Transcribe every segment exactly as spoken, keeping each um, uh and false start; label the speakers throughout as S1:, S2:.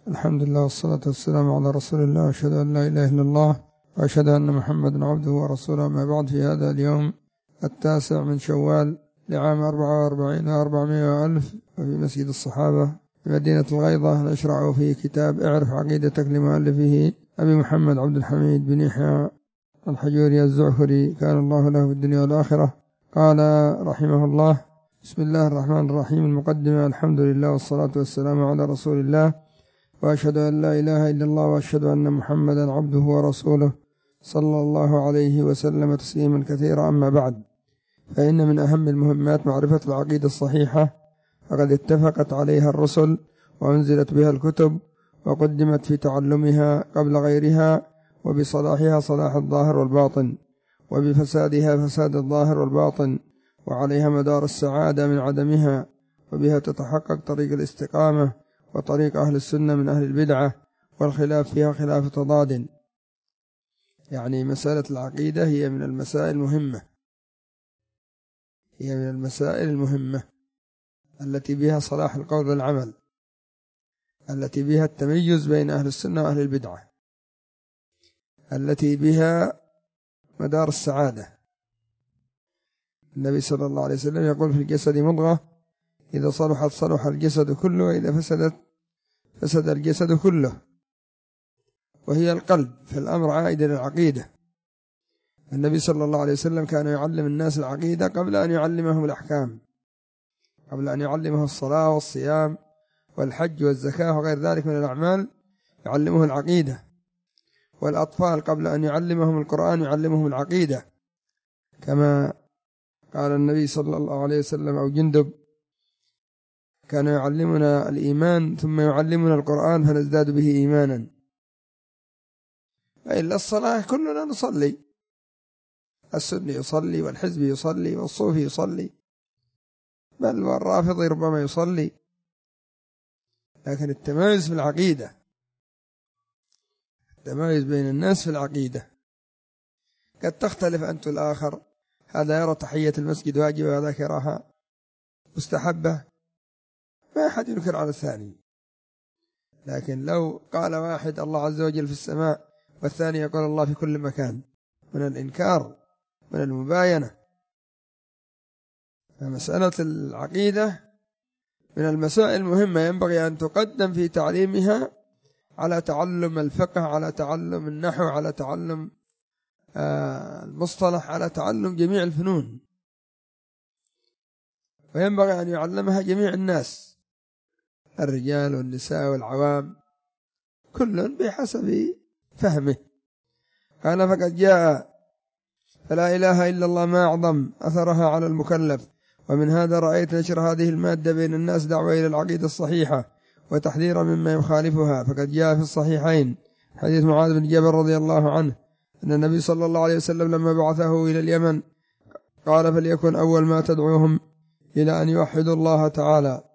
S1: الحمد لله والصلاة والسلام على رسول الله، أشهد أن لا إله إلا الله وأشهد أن محمدا عبده ورسوله. ما بعد، في هذا اليوم التاسع من شوال لعام أربعة وأربعين وأربعمائة وألف، وفي مسجد الصحابة في مدينة الغيضة نشرع في كتاب اعرف عقيدتك لمؤلفه أبي محمد عبد الحميد بن يحيى الحجوري الزعفري كان الله له في الدنيا والآخرة. قال رحمه الله: بسم الله الرحمن الرحيم. المقدمة: الحمد لله والصلاة والسلام على رسول الله، وأشهد أن لا إله إلا الله، وأشهد أن محمدا عبده ورسوله صلى الله عليه وسلم تسليما كثيرا. أما بعد، فإن من أهم المهمات معرفة العقيدة الصحيحة، فقد اتفقت عليها الرسل وأنزلت بها الكتب، وقدمت في تعلمها قبل غيرها، وبصلاحها صلاح الظاهر والباطن، وبفسادها فساد الظاهر والباطن، وعليها مدار السعادة من عدمها، وبها تتحقق طريق الاستقامة وطريق أهل السنة من أهل البدعة، والخلاف فيها خلاف تضاد. يعني مسألة العقيدة هي من المسائل المهمة هي من المسائل المهمة التي بها صلاح القول والعمل، التي بها التميز بين أهل السنة وأهل البدعة، التي بها مدار السعادة. النبي صلى الله عليه وسلم يقول: في الجسد مضغة إذا صلحت صلح الجسد كله، وإذا فسدت فسد الجسد كله، وهي القلب. فالأمر عائد إلى العقيدة. النبي صلى الله عليه وسلم كان يعلم الناس العقيدة قبل أن يعلمهم الأحكام، قبل أن يعلمه الصلاة والصيام والحج والزكاة وغير ذلك من الأعمال، يعلمه العقيدة. والأطفال قبل أن يعلمهم القرآن يعلمهم العقيدة، كما قال النبي صلى الله عليه وسلم: أو جندب كان يعلمنا الإيمان ثم يعلمنا القرآن فنزداد به إيمانا. إلا الصلاة كلنا نصلي، السني يصلي والحزبي يصلي والصوفي يصلي، بل والرافضي ربما يصلي، لكن التمايز في العقيدة، التمايز بين الناس في العقيدة. قد تختلف أنت الآخر، هذا يرى تحية المسجد واجبة وهذاك يراها مستحبة، ما أحد ينكر على الثاني. لكن لو قال واحد الله عز وجل في السماء والثاني يقول الله في كل مكان، من الإنكار، من المباينة. فمسألة العقيدة من المسائل المهمة ينبغي أن تقدم في تعليمها على تعلم الفقه، على تعلم النحو، على تعلم المصطلح، على تعلم جميع الفنون، وينبغي أن يعلمها جميع الناس، الرجال والنساء والعوام، كل بحسب فهمه. قال: فقد جاء فلا إله إلا الله ما أعظم أثرها على المكلف. ومن هذا رأيت نشر هذه المادة بين الناس دعوة إلى العقيدة الصحيحة وتحذيرا مما يخالفها. فقد جاء في الصحيحين حديث معاذ بن جبل رضي الله عنه أن النبي صلى الله عليه وسلم لما بعثه إلى اليمن قال: فليكن أول ما تدعوهم إلى أن يوحدوا الله تعالى.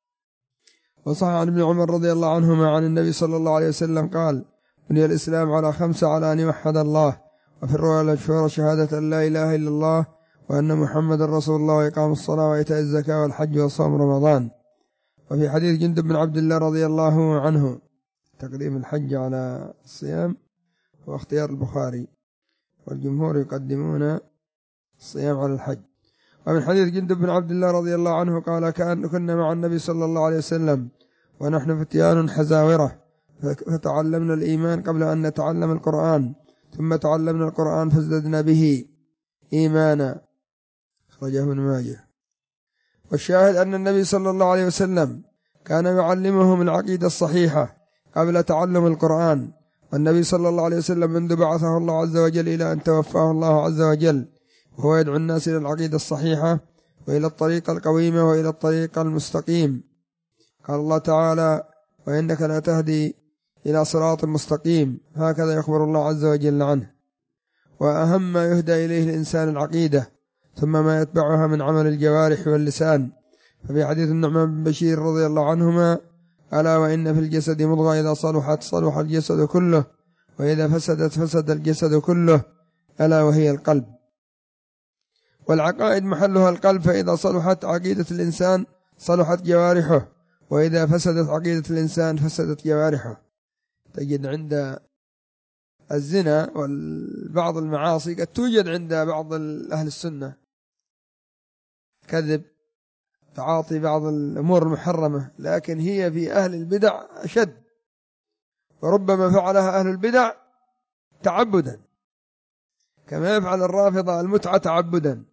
S1: وصح عن ابن عمر رضي الله عنهما عن النبي صلى الله عليه وسلم قال: بني الإسلام على خمسة: على أن يوحد الله، وفي الرواية المشهورة شهادة أن لا إله إلا الله وأن محمد رسول الله، وإقام الصلاة وإيتاء الزكاة والحج وصوم رمضان. وفي حديث جندب بن عبد الله رضي الله عنه تقديم الحج على الصيام هو اختيار البخاري، والجمهور يقدمون الصيام على الحج. ومن حديث جندب بن عبد الله رضي الله عنه قال: كان كنا مع النبي صلى الله عليه وسلم ونحن فتيان حزاورة، فتعلمنا الإيمان قبل أن نتعلم القرآن، ثم تعلمنا القرآن فازددنا به إيمانا. أخرجه ابن ماجه. والشاهد أن النبي صلى الله عليه وسلم كان يعلمهم العقيدة الصحيحة قبل تعلم القرآن. والنبي صلى الله عليه وسلم منذ بعثه الله عز وجل إلى أن توفاه الله عز وجل وهو يدعو الناس إلى العقيدة الصحيحة وإلى الطريقة القويمة وإلى الطريق المستقيم. قال الله تعالى: وإنك لا تهدي إلى صراط مستقيم. هكذا يخبر الله عز وجل عنه. وأهم ما يهدى إليه الإنسان العقيدة، ثم ما يتبعها من عمل الجوارح واللسان. ففي حديث النعمان بن بشير رضي الله عنهما: ألا وإن في الجسد مضغة إذا صلحت صلح الجسد كله، وإذا فسدت فسد الجسد كله، ألا وهي القلب. والعقائد محلها القلب، فإذا صلحت عقيدة الإنسان صلحت جوارحه، وإذا فسدت عقيدة الإنسان فسدت جوارحه. تجد عند الزنا وبعض المعاصي قد توجد عند بعض أهل السنة كذب، تعاطي بعض الأمور المحرمة، لكن هي في أهل البدع أشد، وربما فعلها أهل البدع تعبدا، كما يفعل الرافضة المتعة تعبدا،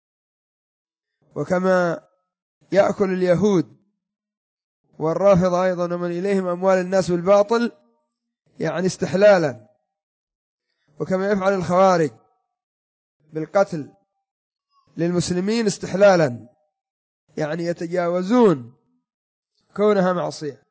S1: وكما يأكل اليهود والرافضة أيضا ومن إليهم أموال الناس بالباطل يعني استحلالا، وكما يفعل الخوارج بالقتل للمسلمين استحلالا، يعني يتجاوزون كونها معصية.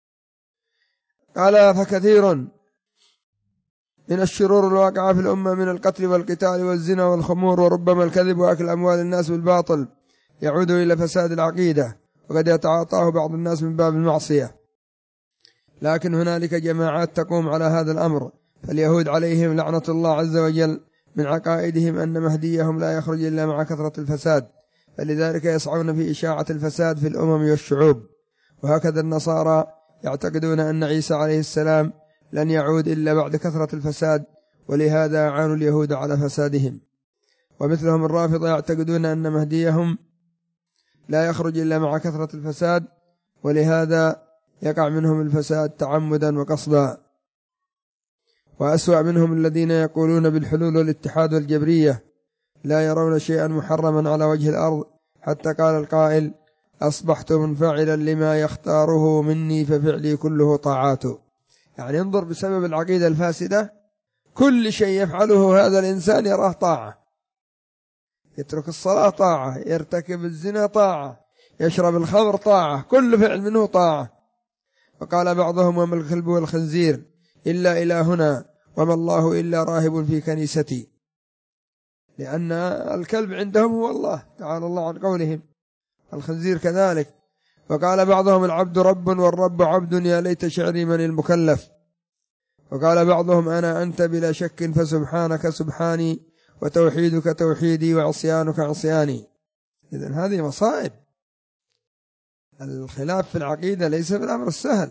S1: قال فكثير من الشرور الواقعة في الأمة من القتل والقتال والزنا والخمور وربما الكذب وأكل أموال الناس بالباطل يعود إلى فساد العقيدة، وقد يتعاطاه بعض الناس من باب المعصية. لكن هنالك جماعات تقوم على هذا الأمر، فاليهود عليهم لعنة الله عز وجل من عقائدهم أن مهديهم لا يخرج إلا مع كثرة الفساد، فلذلك يسعون في إشاعة الفساد في الأمم والشعوب. وهكذا النصارى يعتقدون أن عيسى عليه السلام لن يعود إلا بعد كثرة الفساد، ولهذا أعانوا اليهود على فسادهم. ومثلهم الرافضة يعتقدون أن مهديهم لا يخرج إلا مع كثرة الفساد، ولهذا يقع منهم الفساد تعمدا وقصدا. وأسوأ منهم الذين يقولون بالحلول والاتحاد والجبرية لا يرون شيئا محرما على وجه الأرض، حتى قال القائل أصبحت منفعلا لما يختاره مني ففعلي كله طاعات. يعني انظر، بسبب العقيدة الفاسدة كل شيء يفعله هذا الإنسان يراه طاعة، يترك الصلاة طاعة، يرتكب الزنا طاعة، يشرب الخمر طاعة، كل فعل منه طاعة. وقال بعضهم وما الكلب والخنزير إلا إلهنا وما الله إلا راهب في كنيستي، لأن الكلب عندهم هو الله تعالى الله عن قولهم، الخنزير كذلك. وقال بعضهم العبد رب والرب عبد يا ليت شعري من المكلف. وقال بعضهم أنا أنت بلا شك فسبحانك سبحاني وتوحيدك توحيدي وعصيانك عصياني. إذن هذه مصائب. الخلاف في العقيدة ليس بالأمر السهل.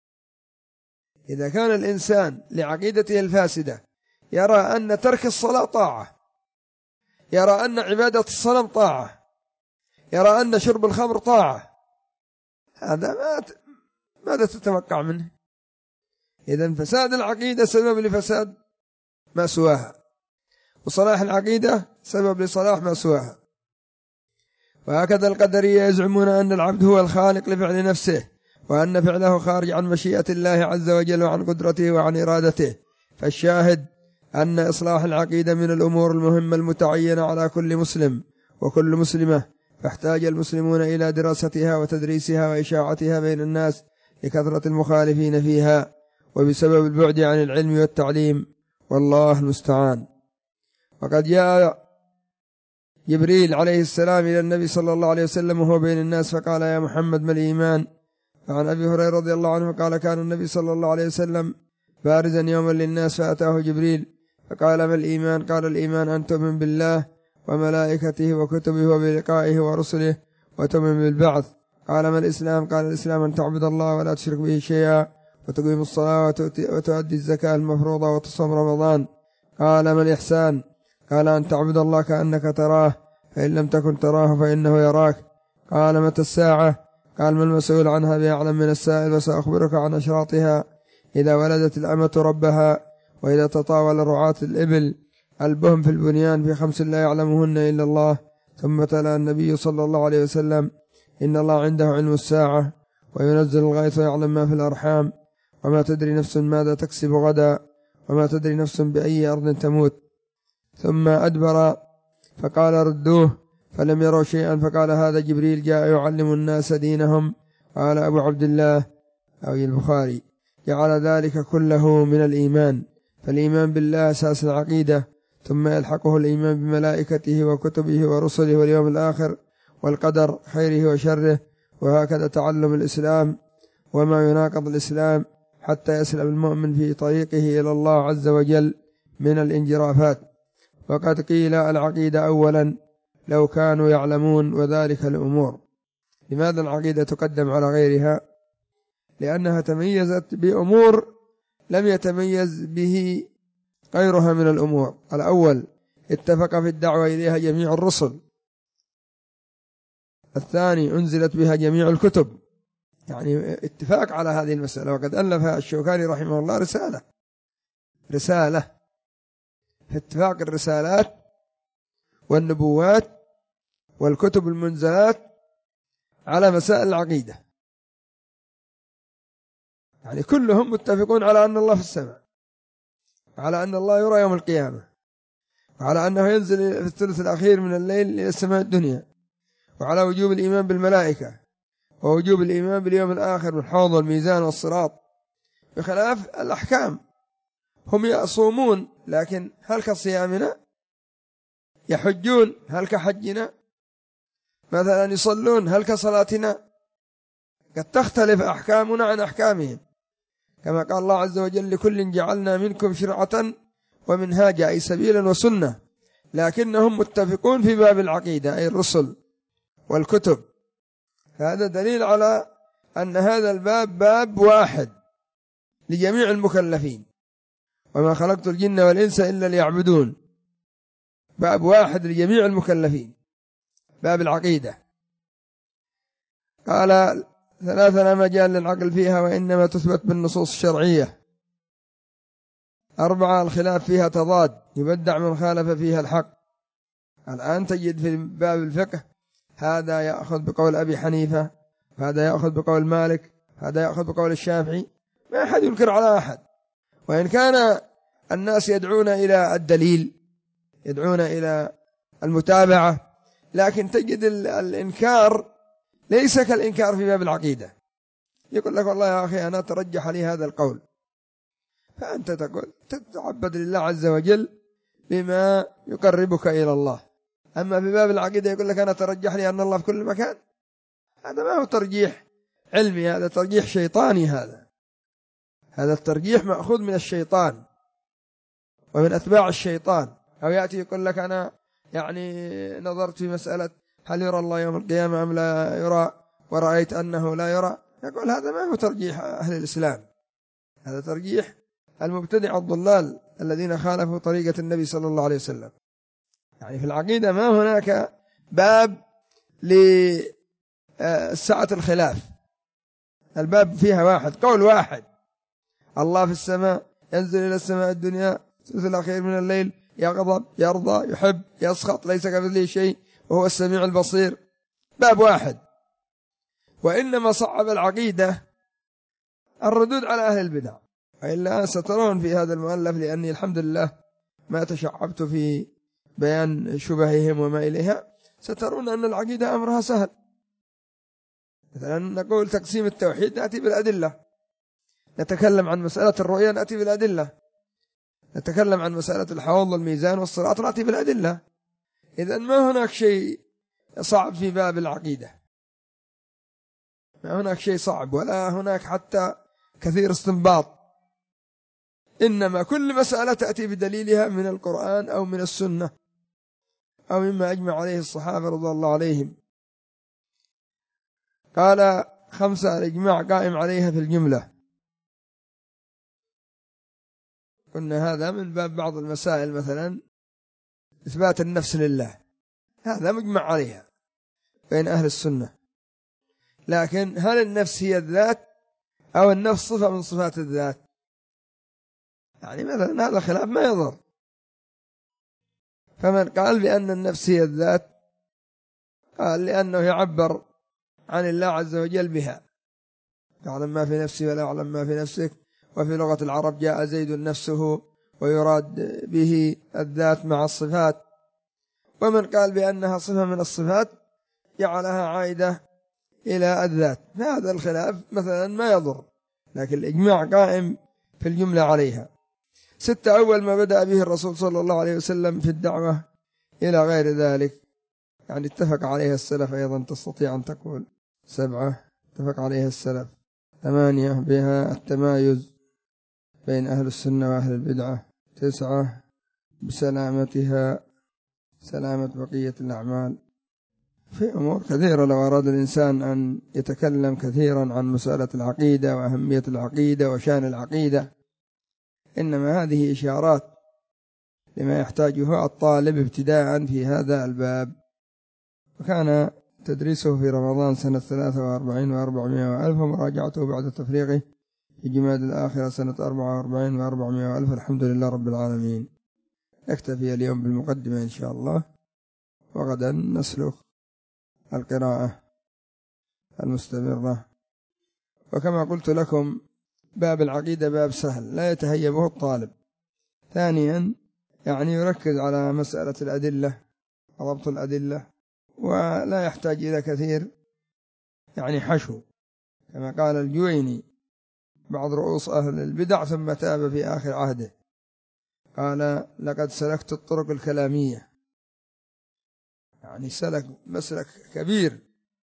S1: إذا كان الإنسان لعقيدته الفاسدة يرى أن ترك الصلاة طاعة، يرى أن عبادة الصنم طاعة، يرى أن شرب الخمر طاعة، هذا ماذا تتوقع منه؟ إذن فساد العقيدة سبب لفساد ما سواها، وصلاح العقيدة سبب لصلاح ما سواها. وهكذا القدرية يزعمون أن العبد هو الخالق لفعل نفسه، وأن فعله خارج عن مشيئة الله عز وجل وعن قدرته وعن إرادته. فالشاهد أن إصلاح العقيدة من الأمور المهمة المتعينة على كل مسلم وكل مسلمة، فاحتاج المسلمون إلى دراستها وتدريسها وإشاعتها بين الناس لكثرة المخالفين فيها، وبسبب البعد عن العلم والتعليم، والله المستعان. وقد جاء جبريل عليه السلام إلى النبي صلى الله عليه وسلم وهو بين الناس فقال يا محمد ما الإيمان؟ فعن أبي هريرة رضي الله عنه قال كان النبي صلى الله عليه وسلم بارزا يوما للناس فأتاه جبريل فقال ما الإيمان؟ قال الإيمان أن تؤمن بالله وملائكته وكتبه وبلقائه ورسله وتؤمن بالبعث. قال ما الإسلام؟ قال الإسلام أن تعبد الله ولا تشرك به شيئا وتقيم الصلاة وتؤدي الزكاة المفروضة وتصوم رمضان. قال ما الإحسان؟ قال أن تعبد الله كأنك تراه فإن لم تكن تراه فإنه يراك. قال متى الساعة؟ قال ما المسؤول عنها بأعلم من السائل، وسأخبرك عن أشراطها إذا ولدت الأمة ربها، وإذا تطاول رعاة الإبل البهم في البنيان في خمس لا يعلمهن إلا الله. ثم تلا النبي صلى الله عليه وسلم إن الله عنده علم الساعة وينزل الغيث ويعلم ما في الأرحام وما تدري نفس ماذا تكسب غدا وما تدري نفس بأي أرض تموت. ثم أدبر فقال ردوه فلم يروا شيئا، فقال هذا جبريل جاء يعلم الناس دينهم. قال أبو عبد الله أو البخاري جعل ذلك كله من الإيمان، فالإيمان بالله أساس العقيدة، ثم يلحقه الإيمان بملائكته وكتبه ورسله واليوم الآخر والقدر خيره وشره. وهكذا تعلم الإسلام وما يناقض الإسلام حتى يسلم المؤمن في طريقه إلى الله عز وجل من الانجرافات. وقد قيل العقيدة أولا لو كانوا يعلمون وذلك الأمور، لماذا العقيدة تقدم على غيرها؟ لأنها تميزت بأمور لم يتميز به غيرها من الأمور. الأول اتفق في الدعوة إليها جميع الرسل. الثاني أنزلت بها جميع الكتب، يعني اتفاق على هذه المسألة. وقد ألف الشوكاني رحمه الله رسالة رسالة في اتفاق الرسالات والنبوات والكتب المنزلات على مسائل العقيدة، يعني كلهم متفقون على أن الله في السماء، على أن الله يرى يوم القيامة، وعلى أنه ينزل في الثلث الأخير من الليل إلى السماء الدنيا، وعلى وجوب الإيمان بالملائكة، ووجوب الإيمان باليوم الآخر والحوض والميزان والصراط، بخلاف الأحكام. هم يصومون لكن هل كصيامنا؟ يحجون هل كحجنا؟ مثلا يصلون هل كصلاتنا؟ قد تختلف أحكامنا عن أحكامهم، كما قال الله عز وجل: لكل جعلنا منكم شرعة ومنهاجا، أي سبيلا وسنة. لكنهم متفقون في باب العقيدة، أي الرسل والكتب. هذا دليل على أن هذا الباب باب واحد لجميع المكلفين، وما خلقت الجن والإنس إلا ليعبدون. باب واحد لجميع المكلفين، باب العقيدة. قال: ثلاثة لا مجال للعقل فيها وإنما تثبت بالنصوص الشرعية. أربعة الخلاف فيها تضاد، يبدع من خالف فيها الحق. الآن تجد في باب الفقه هذا يأخذ بقول أبي حنيفة، هذا يأخذ بقول مالك، هذا يأخذ بقول الشافعي، ما أحد ينكر على أحد. وإن كان الناس يدعون إلى الدليل، يدعون إلى المتابعة، لكن تجد الإنكار ليس كالإنكار في باب العقيدة. يقول لك: والله يا أخي أنا ترجح لي هذا القول، فأنت تقول تتعبد لله عز وجل بما يقربك إلى الله. أما في باب العقيدة يقول لك: أنا ترجح لي أن الله في كل مكان. هذا ما هو ترجيح علمي، هذا ترجيح شيطاني. هذا هذا الترجيح مأخوذ من الشيطان ومن أتباع الشيطان. أو يأتي يقول لك: أنا يعني نظرت في مسألة هل يرى الله يوم القيامة أم لا يرى، ورأيت أنه لا يرى. يقول هذا ما هو ترجيح أهل الإسلام، هذا ترجيح المبتدع الضلال الذين خالفوا طريقة النبي صلى الله عليه وسلم. يعني في العقيدة ما هناك باب لسعة الخلاف، الباب فيها واحد، قول واحد: الله في السماء، ينزل إلى السماء الدنيا ثلث الأخير من الليل، يغضب، يرضى، يحب، يسخط، ليس كمثله شيء وهو السميع البصير. باب واحد. وإنما صعب العقيدة الردود على أهل البدع. وإلا سترون في هذا المؤلف، لأني الحمد لله ما تشعبت في بيان شبههم وما إليها، سترون أن العقيدة أمرها سهل. مثلا نقول تقسيم التوحيد، نأتي بالأدلة. نتكلم عن مسألة الرؤية، نأتي بالأدلة. نتكلم عن مسألة الحوض والميزان والصراط، نأتي بالأدلة. إذن ما هناك شيء صعب في باب العقيدة، ما هناك شيء صعب، ولا هناك حتى كثير استنباط. إنما كل مسألة تأتي بدليلها من القرآن أو من السنة أو مما أجمع عليه الصحابة رضي الله عليهم. قال: خمسة الإجماع قائم عليها في الجملة. قلنا هذا من باب بعض المسائل، مثلا إثبات النفس لله، هذا مجمع عليها بين أهل السنة. لكن هل النفس هي الذات أو النفس صفة من صفات الذات؟ يعني مثلا هذا خلاف ما يضر. فمن قال بأن النفس هي الذات قال لأنه يعبر عن الله عز وجل بها: تعلم ما في نفسي ولا أعلم ما في نفسك. وفي لغة العرب جاء زيد نفسه، ويراد به الذات مع الصفات. ومن قال بأنها صفة من الصفات جعلها عائدة إلى الذات. هذا الخلاف مثلا ما يضر، لكن الإجماع قائم في الجملة عليها. ستة أول ما بدأ به الرسول صلى الله عليه وسلم في الدعوة إلى غير ذلك، يعني اتفق عليها السلف أيضا، تستطيع أن تقول. سبعة اتفق عليها السلف. ثمانية بها التمايز بين أهل السنة وأهل البدعة. تسعة بسلامتها، سلامة بقية الأعمال. في أمور كثيرة لو أراد الإنسان أن يتكلم كثيرا عن مسألة العقيدة وأهمية العقيدة وشأن العقيدة، إنما هذه إشارات لما يحتاجه الطالب ابتداء في هذا الباب. وكان تدريسه في رمضان سنة ثلاثة وأربعين وأربعمائة وألف، ومراجعته بعد تفريقه في جماد الآخرة سنة أربعة وأربعين وأربعمائة وألف. الحمد لله رب العالمين. اكتفي اليوم بالمقدمة إن شاء الله، وغدا نسلك القراءة المستمرة. وكما قلت لكم باب العقيدة باب سهل لا يتهيبه الطالب. ثانيا يعني يركز على مسألة الأدلة وضبط الأدلة، ولا يحتاج إلى كثير يعني حشو، كما قال الجويني بعض رؤوس أهل البدع ثم تاب في آخر عهده، قال لقد سلكت الطرق الكلامية، يعني سلك مسلك كبير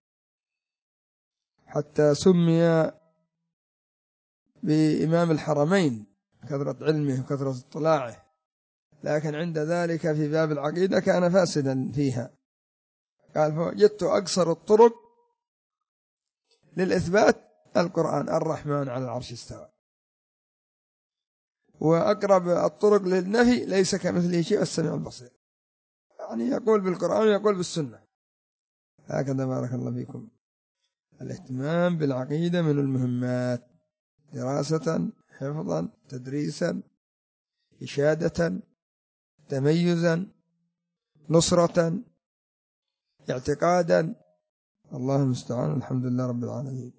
S1: حتى سمي بإمام الحرمين كثرة علمه وكثرة اطلاعه، لكن عند ذلك في باب العقيدة كان فاسدا فيها. قال فوجدت أقصر الطرق للإثبات القرآن الرحمن على العرش استوى، وأقرب الطرق للنفي ليس كمثله شيء السميع البصير، يعني يقول بالقرآن ويقول بالسنة. هكذا بارك الله فيكم. الاهتمام بالعقيدة من المهمات، دراسة، حفظا، تدريسا، إشادة، تميزا، نصرة، اعتقادا. الله المستعان. الحمد لله رب العالمين.